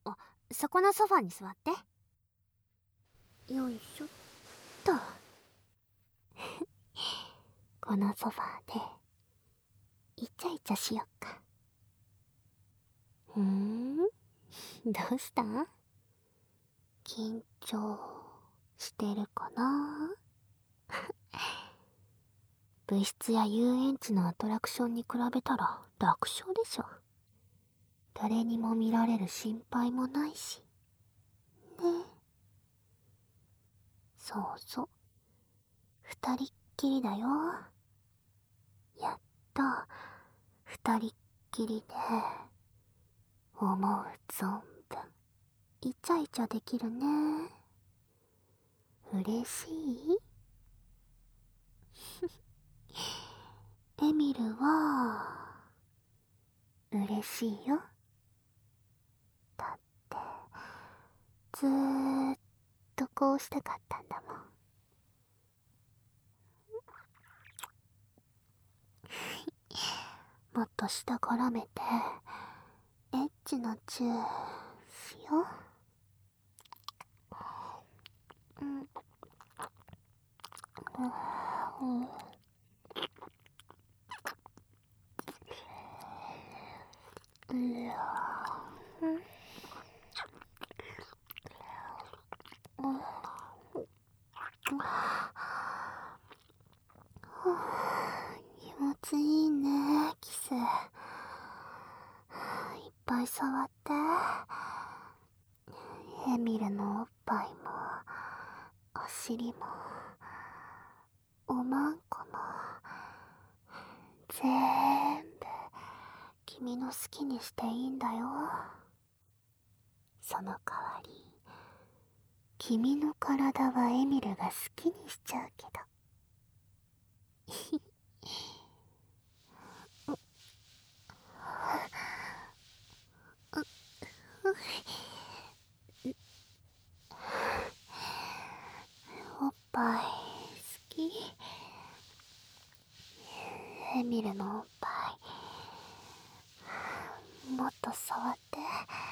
あ、そこのソファに座って。よいしょっと。このソファーでイチャイチャしよっか。どうした？緊張してるかな？部室や遊園地のアトラクションに比べたら楽勝でしょ。誰にも見られる心配もないしね。そうそう、二人っきりだよ。やっと二人っきりで思う存分イチャイチャできるね。嬉しい？エミルは嬉しいよ。だってずーっとこうしたかったんだもん。もっと下からめてエッチなチューしよう。気持ちいいね、キス。いっぱい触って。エミルのおっぱいもお尻もおまんこも全部君の好きにしていいんだよ。その代わり君の体はエミルが好きにしちゃうけど。おっぱい好き？エミルのおっぱいもっと触って。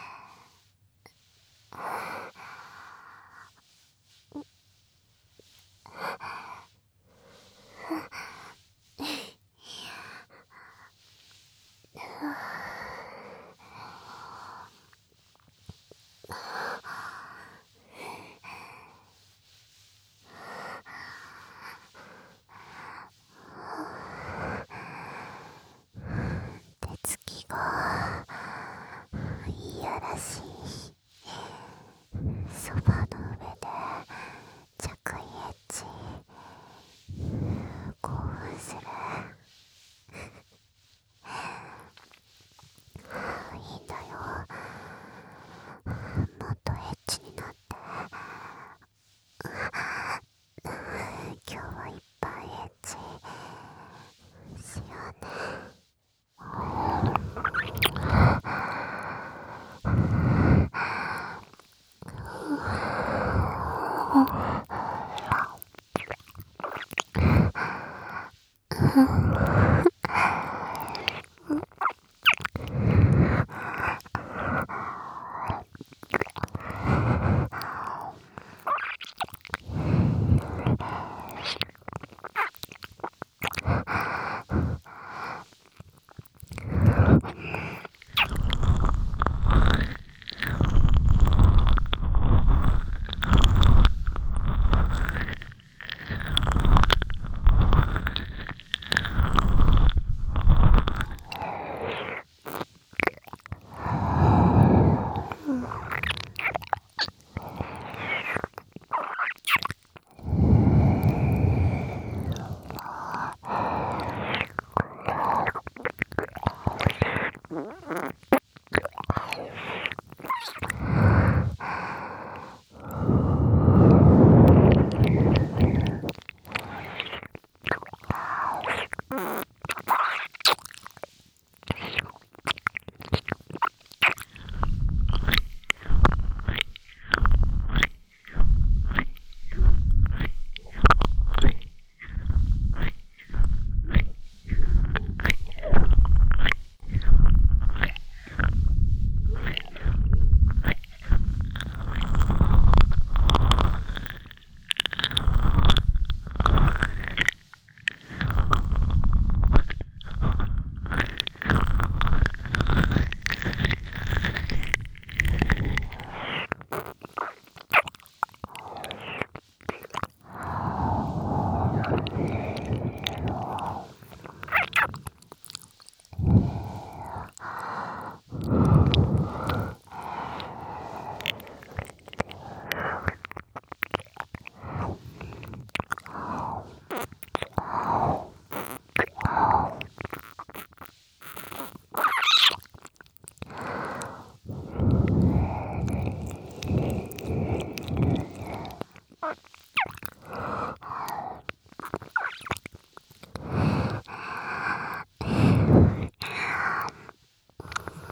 手つきがいやらしい。ソファの上で着衣エッチ興奮する。いいんだよ、もっとエッチになって。今日はいっぱいエッチしようね。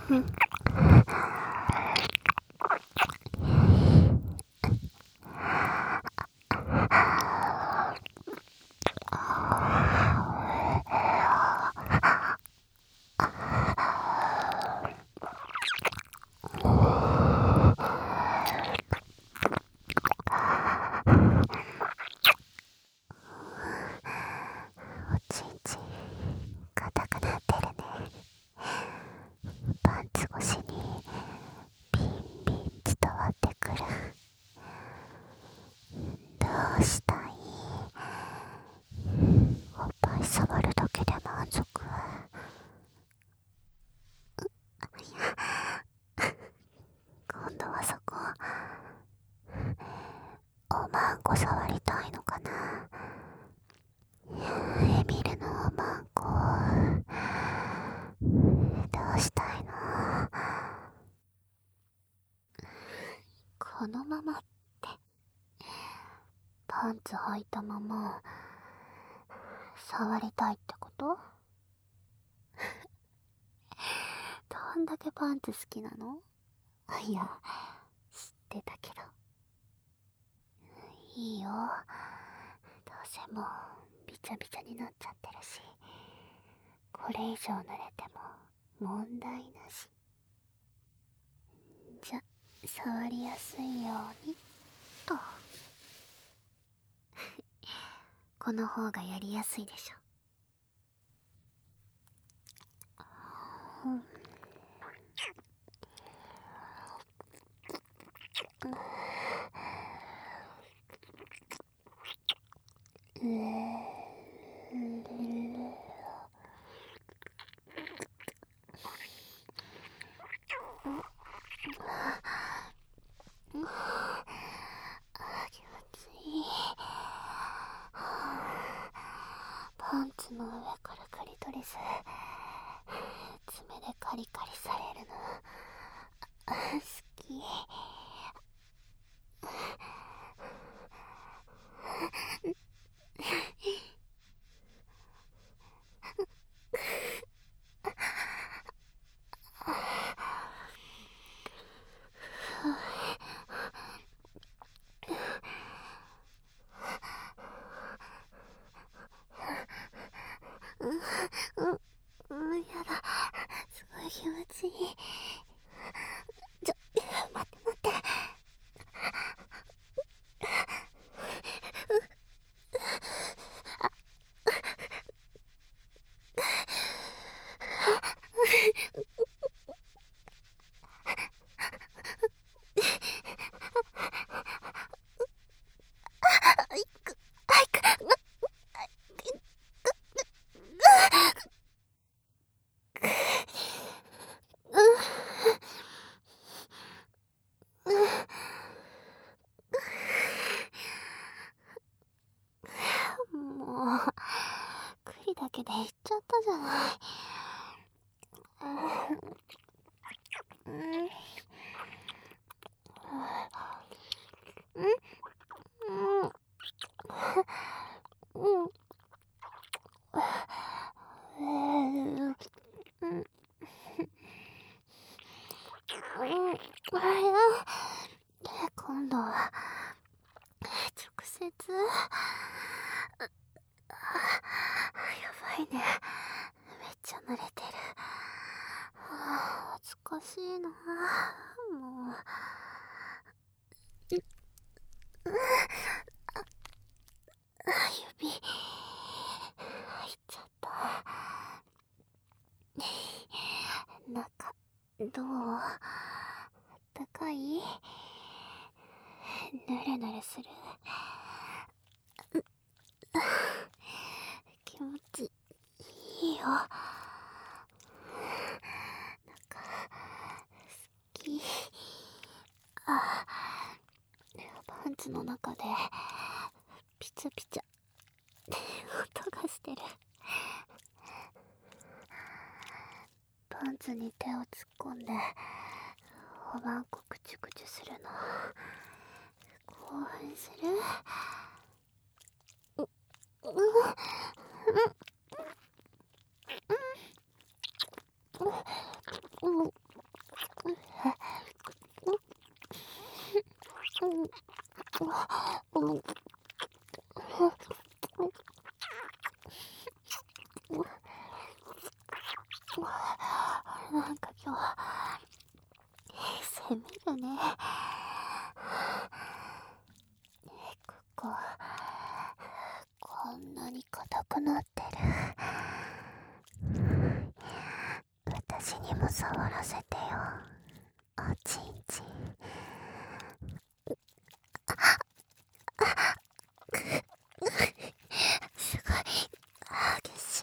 おちんちん硬くなってるね。パンツ越しにビンビン伝わってくる。どうしたい？おっぱい触るだけで満足？今度はそこおまんこ触りたいのかな。エミルのおまんこどうしたいの？このままってパンツ履いたまま触りたいってこと？どんだけパンツ好きなの？いや、知ってたけど。いいよ。どうせもうびちゃびちゃになっちゃってるし、これ以上濡れても問題なし。じゃ、触りやすいようにと。この方がやりやすいでしょ。気持ちいい。パンツの上からクリトリス爪でカリカリされるの好き。やだ、すごい気持ちいい。待って待って。もう栗だけで言っちゃったじゃない。今度は直接。やばいね、めっちゃ濡れてる。恥ずかしいな。もう指入っちゃった。中どう？あったかい？ぬるぬるする？気持ちいいよ。中好き。パンツの中でピチャピチャ音がしてる。パンツに手を突っ込んでおまんこくちゅくちゅするの興奮する？ なんか今日攻めるね。ここんなに硬くなってる。私にも触らせてよ、おちんちん。すごい激しい。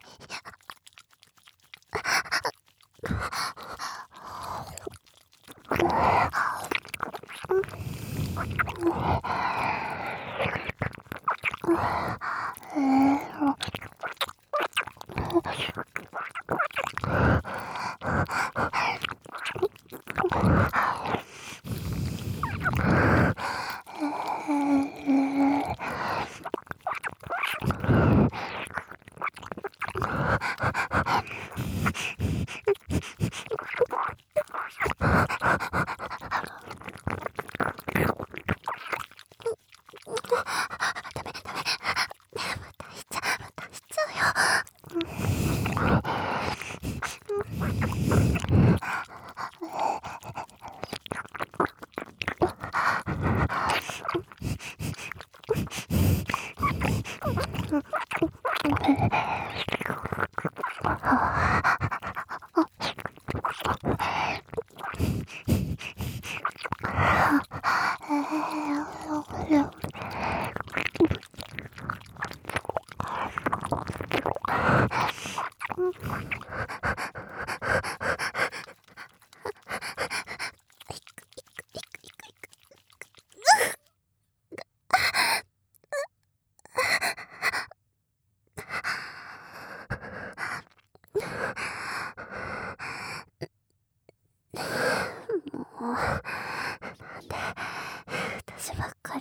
もうなんで私ばっかり。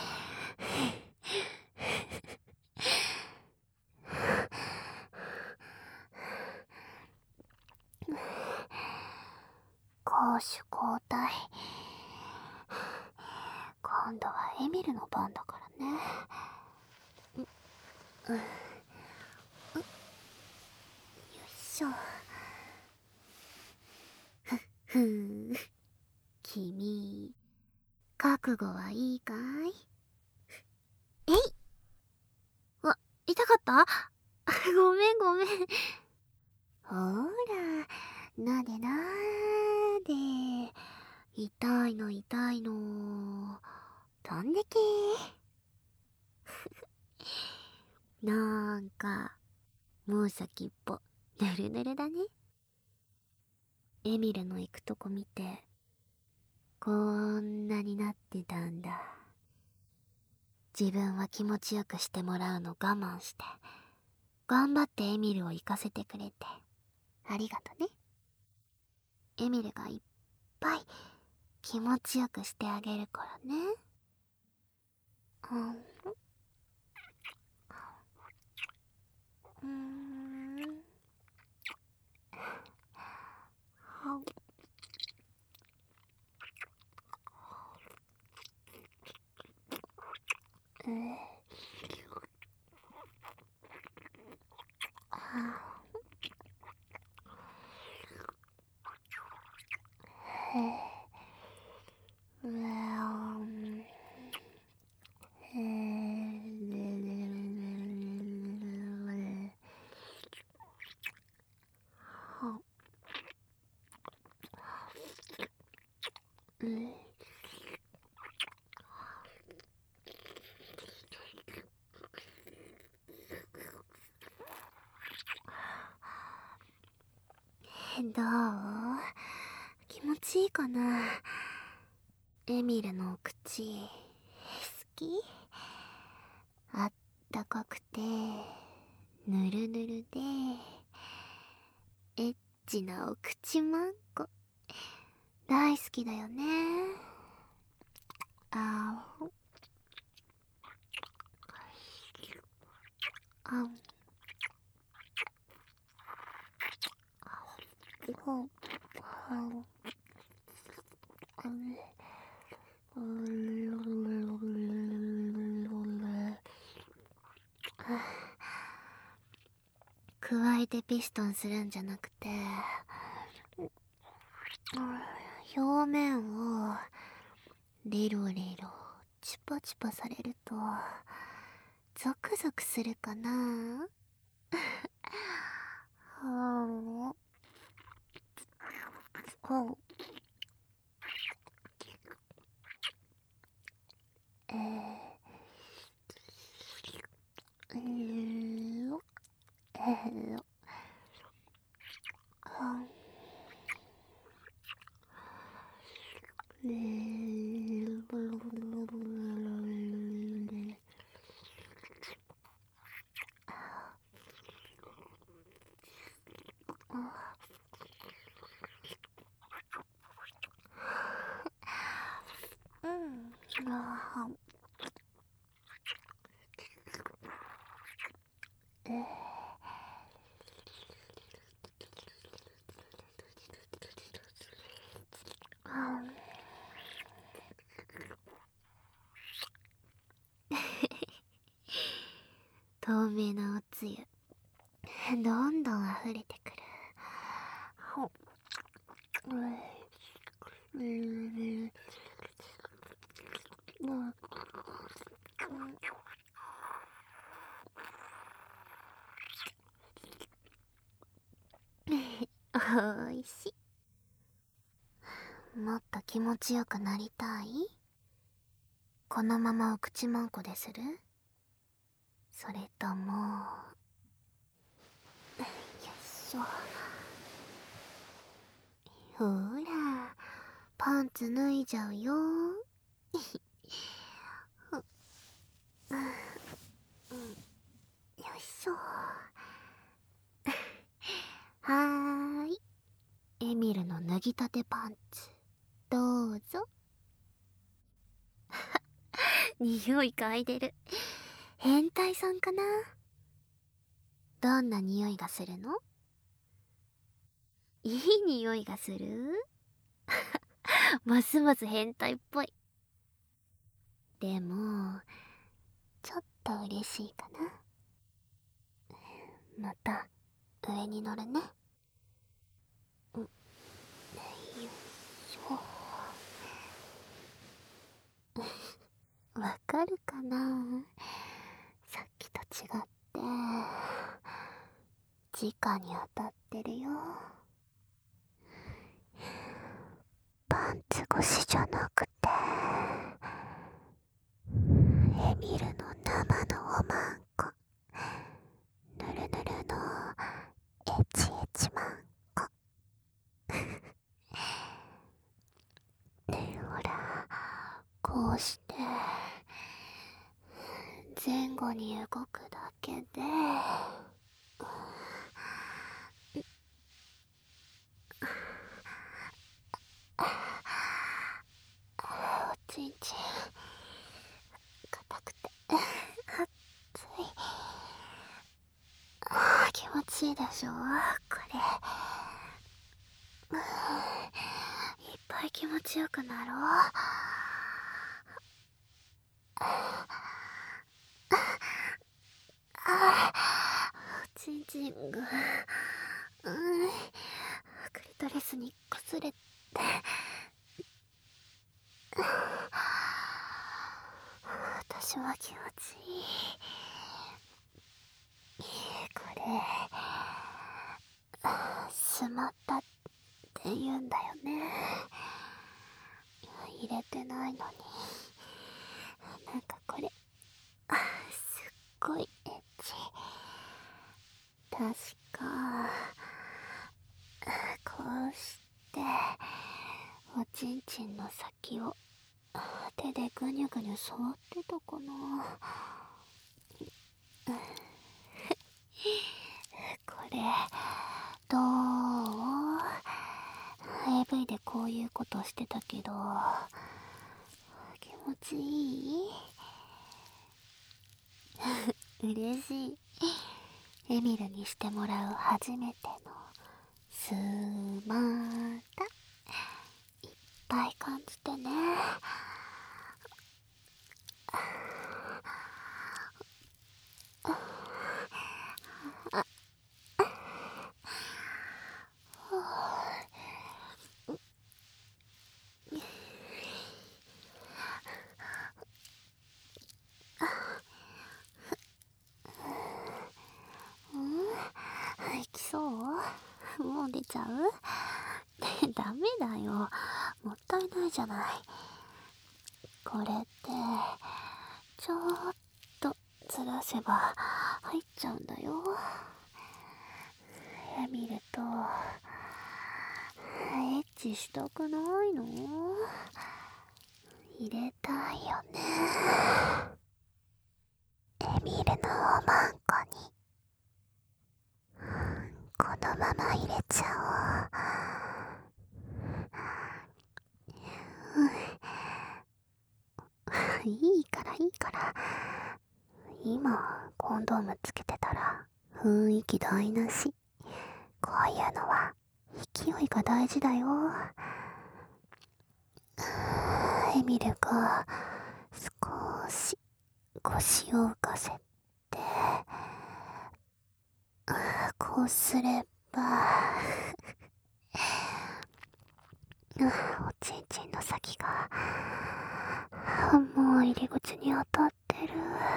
攻守交代。今度はエミルの番だからね。よいしょ。ふん。君、覚悟はいいかい？えい！わ、痛かった？ごめんごめん。ほーら、なでなーで。痛いの痛いの。飛んでけー。なんか、もう先っぽ、ぬるぬるだね。エミルの行くとこ見て、こんなになってたんだ。自分は気持ちよくしてもらうの我慢して、頑張ってエミルを行かせてくれて、ありがとね。エミルがいっぱい気持ちよくしてあげるからね。どう？気持ちいいかな？エミルのお口、好き？あったかくて、ぬるぬるで、エッチなお口まんこ。大好きだよね。あお。あお。ほう。あお。加えてピストンするんじゃなくて、 表面をレロレロチュパチュパされるとゾクゾクするかな。はあ、えー、えー、はえー、うん、あ透明なおつゆどんどん溢れてくる。ほうん、おいしい。もっと気持ちよくなりたい？このままお口まんこでする？それとも、よいしょ。ほら、パンツ脱いじゃうよ。よいしょ。はーい。エミルの脱ぎたてパンツ、どうぞ。匂い嗅いでる。変態さんかな？どんな匂いがするの？いい匂いがする？ますます変態っぽい。でも、ちょっと嬉しいかな。また、上に乗るね。よいしょ。わかるかな？さっきと違って、直に当たってるよ。パンツ越しじゃなくて、エミルの生のおまんこ、ぬるぬるのエチエチマンコ。ね、ほら、こうして前後に動くだけで、おちんちん硬くて熱い。気持ちいいでしょこれ。いっぱい気持ちよくなろう。おちんちんがクリトリスに擦れて、私は気持ちいい。これしまったって言うんだよね。入れてないのに。なんかこれすっごいエッチ。確かこうしておちんちんの先を手でぐにゅぐにゅ触ってたかな。これどう？ AV でこういうことしてたけど気持ちいい？嬉しい。エミルにしてもらう初めてのスマタ、いっぱい感じてね。 ちゃう？ダメだよ。もったいないじゃない。これって、ちょっとずらせば入っちゃうんだよ。見ると、エッチしたくないの？入れたいよね。エミルのおまんこにこのまま入れちゃおう。いいから今コンドームつけてたら雰囲気台無し。こういうのは勢いが大事だよ。エミルが少し腰を浮かせてこうすればおちんちんの先がもう入り口に当たってる。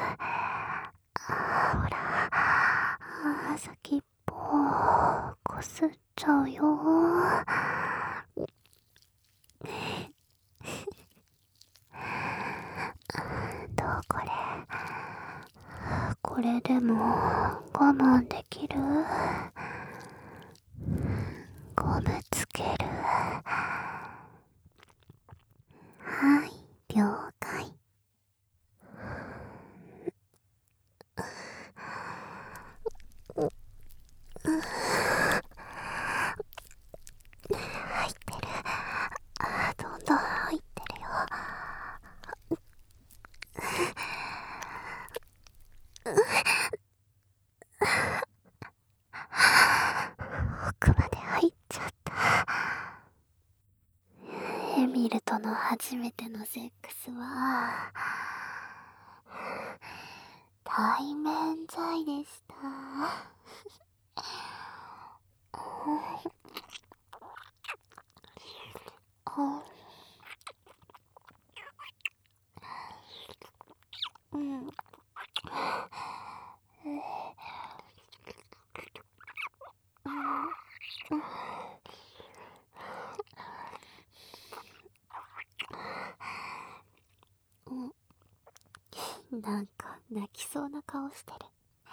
ほら、先っぽこすっちゃうよ。どう？これでも我慢できる？ゴムつける。はい、了解。入ってる。どんどん入ってるよ。奥まで入っちゃった。エミルとの初めてのセックスは対面罪でした。なんか泣きそうな顔してる。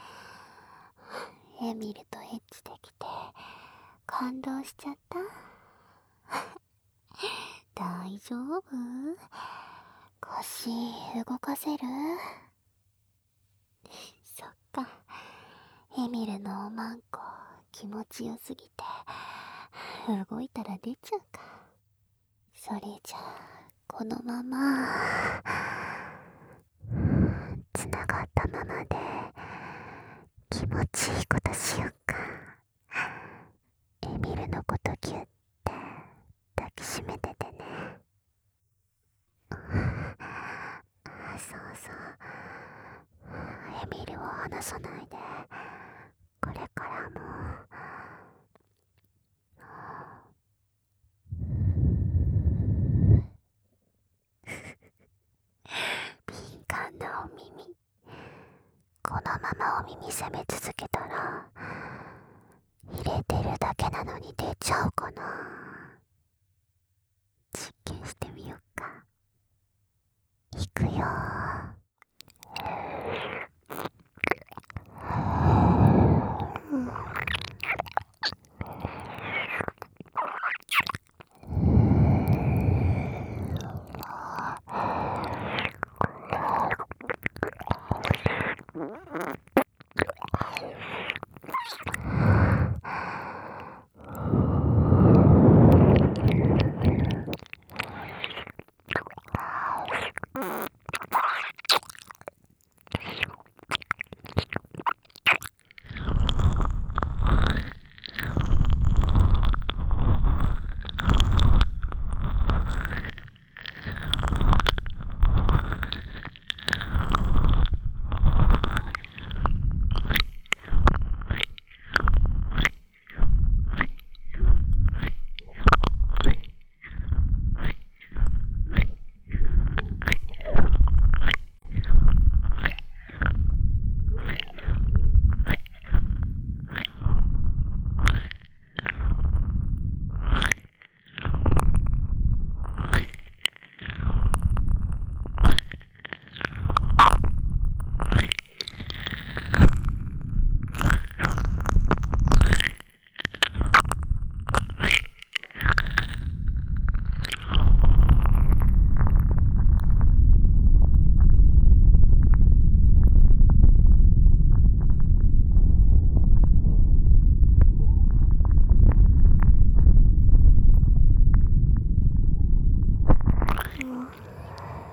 エミルとエッチできて感動しちゃった。大丈夫？腰動かせる？そっか。エミルのおまんこ気持ちよすぎて動いたら出ちゃうか。それじゃあこのままつながったままで気持ちいいことしよっか。エミルのことギュッて抱きしめててね。そうエミルを離さないで。これからも敏感なお耳。このままお耳攻め続けたら入れてるだけなのに出ちゃうかな。実験してみよっか。いくよ。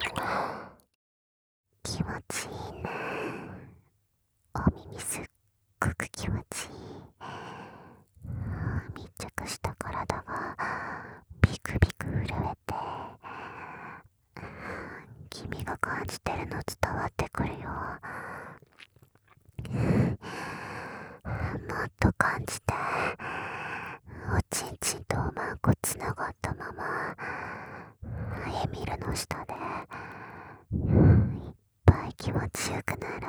気持ちいいね。お耳すっごく気持ちいい。密着した体がビクビク震えて、君が感じてるの伝わってくるよ。もっと感じて。おちんちんとおまんこつながったままエミルの下でいっぱい気持ちよくなろ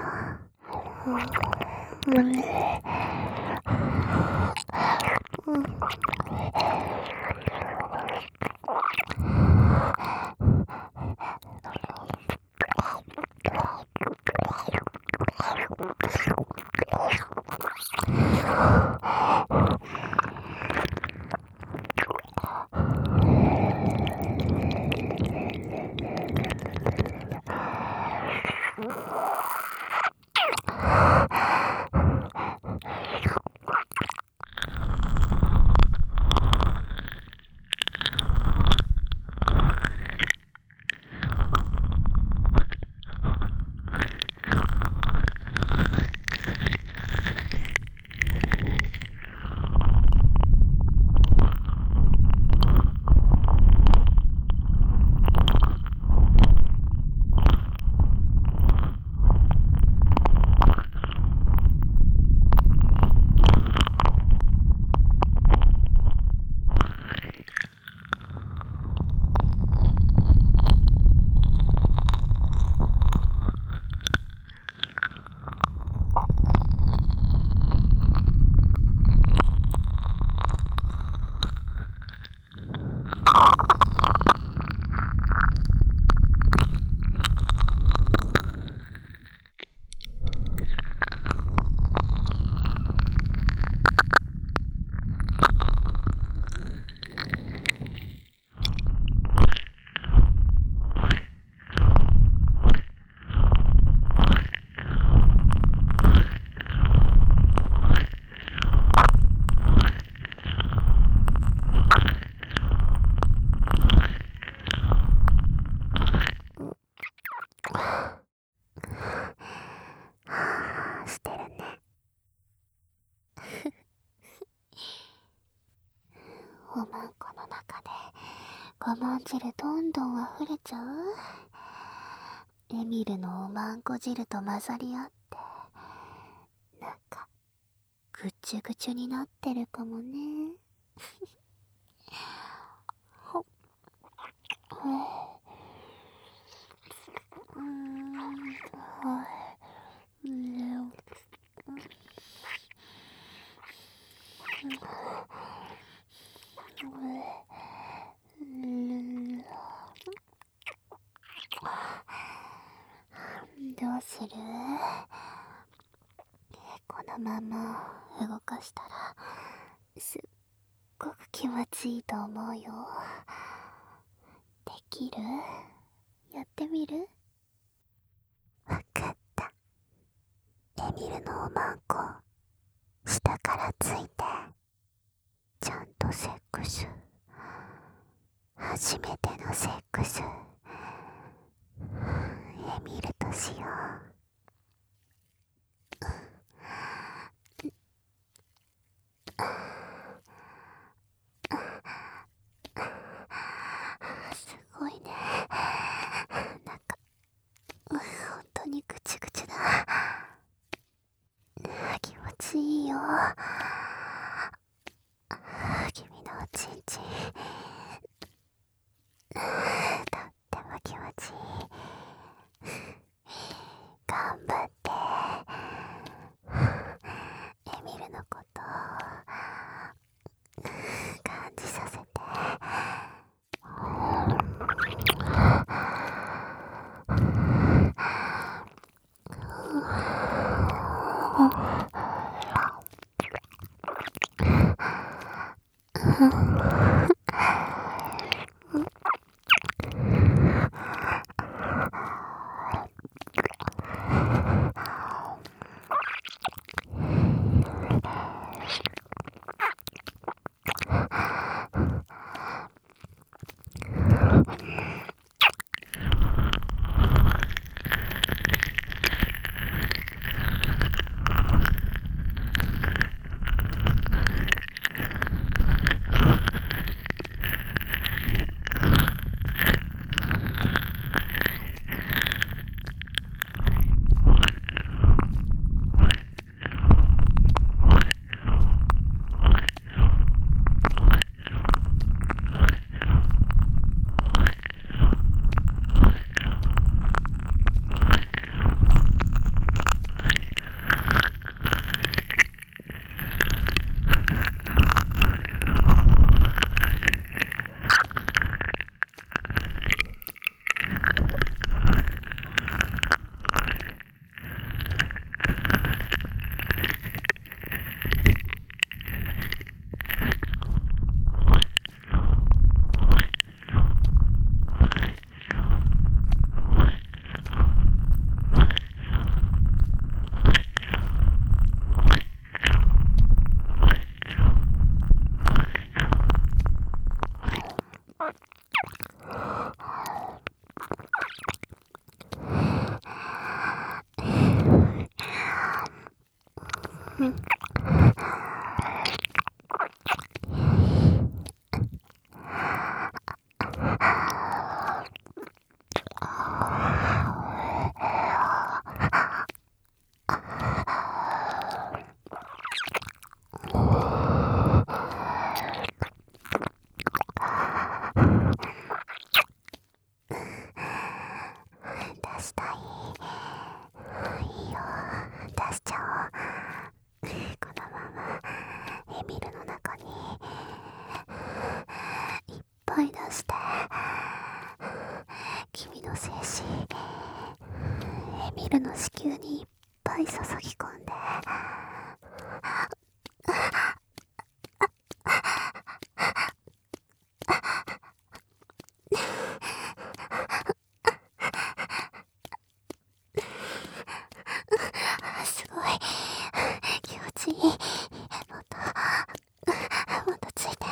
してるね。おまんこの中で我慢汁どんどん溢れちゃう。エミルのおまんこ汁と混ざり合ってなんかぐちゅぐちゅになってるかもね。ほっどうする？このまま動かしたらすっごく気持ちいいと思うよ。できる？やってみる？わかった。エミルのおまんこ下からついてちゃんとセックス。初めてのセックスエミルとしよう。すごいね。なんか本当にぐちぐちだ。気持ちいいよ。君のおちんちんとっても気持ちいい。頑張ってエミルのことを感じさせて。 出したい。いいよ、出しちゃおう。このままエミルの中にいっぱい出して、君の精子エミルの子宮にいっぱい注ぎ込んで、すごい気持ちいい。もっとついて。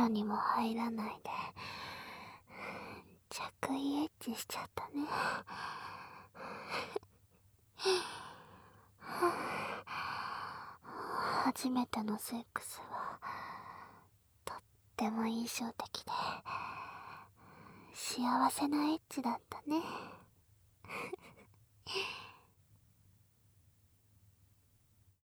呂にも入らないで着衣エッチしちゃったね。初めてのセックスはとっても印象的で幸せなエッチだったね。